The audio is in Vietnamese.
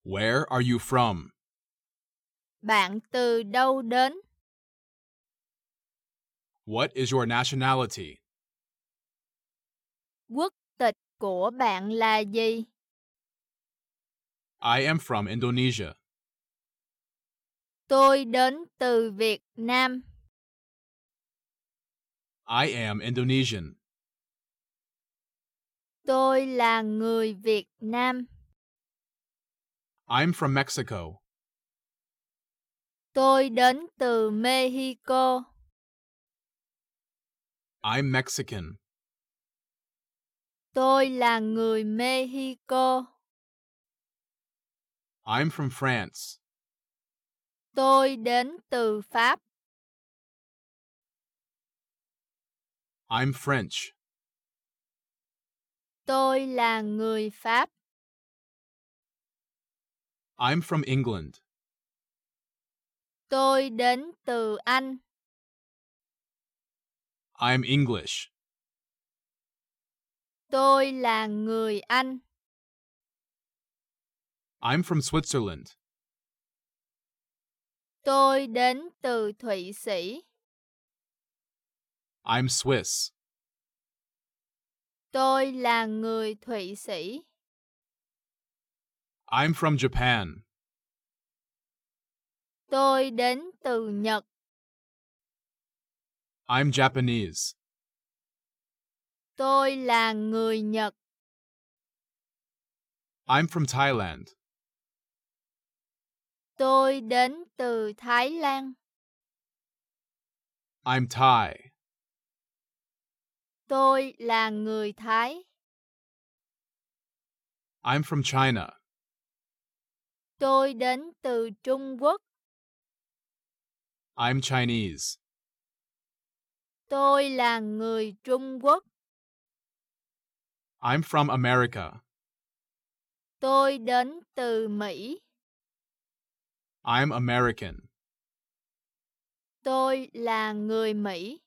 Where are you from? Bạn từ đâu đến? What is your nationality? Quốc tịch của bạn là gì? I am from Indonesia. Tôi đến từ Việt Nam. I am Indonesian. Tôi là người Việt Nam. I'm from Mexico. Tôi đến từ Mexico. I'm Mexican. Tôi là người Mexico. I'm from France. Tôi đến từ Pháp. I'm French. Tôi là người Pháp. I'm from England. Tôi đến từ Anh. I'm English. Tôi là người Anh. I'm from Switzerland. Tôi đến từ Thụy Sĩ. I'm Swiss. Tôi là người Thụy Sĩ. I'm from Japan. Tôi đến từ Nhật. I'm Japanese. Tôi là người Nhật. I'm from Thailand. Tôi đến từ Thái Lan. I'm Thai. Tôi là người Thái. I'm from China. Tôi đến từ Trung Quốc. I'm Chinese. Tôi là người Trung Quốc. I'm from America. Tôi đến từ Mỹ. I'm American. Tôi là người Mỹ.